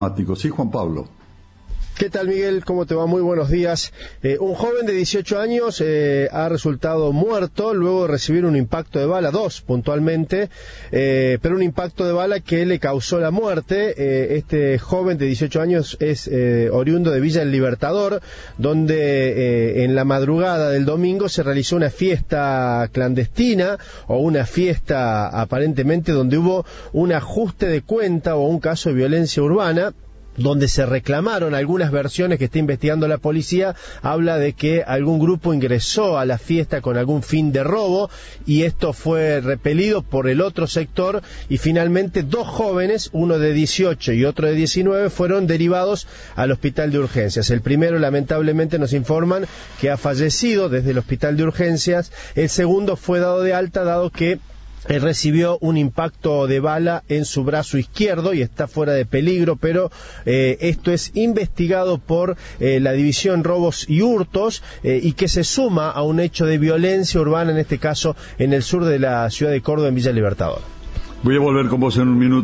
Sí, Juan Pablo. ¿Qué tal, Miguel? ¿Cómo te va? Muy buenos días. Un joven de 18 años ha resultado muerto luego de recibir un impacto de bala, dos puntualmente, pero un impacto de bala que le causó la muerte. Este joven de 18 años es oriundo de Villa El Libertador, donde en la madrugada del domingo se realizó una fiesta clandestina o una fiesta aparentemente donde hubo un ajuste de cuenta o un caso de violencia urbana, donde se reclamaron algunas versiones que está investigando la policía. Habla de que algún grupo ingresó a la fiesta con algún fin de robo y esto fue repelido por el otro sector y finalmente dos jóvenes, uno de 18 y otro de 19, fueron derivados al hospital de urgencias. El primero, lamentablemente, nos informan que ha fallecido desde el hospital de urgencias. El segundo fue dado de alta dado que recibió un impacto de bala en su brazo izquierdo y está fuera de peligro, pero esto es investigado por la División Robos y Hurtos y que se suma a un hecho de violencia urbana, en este caso en el sur de la ciudad de Córdoba, en Villa Libertador. Voy a volver con vos en un minuto.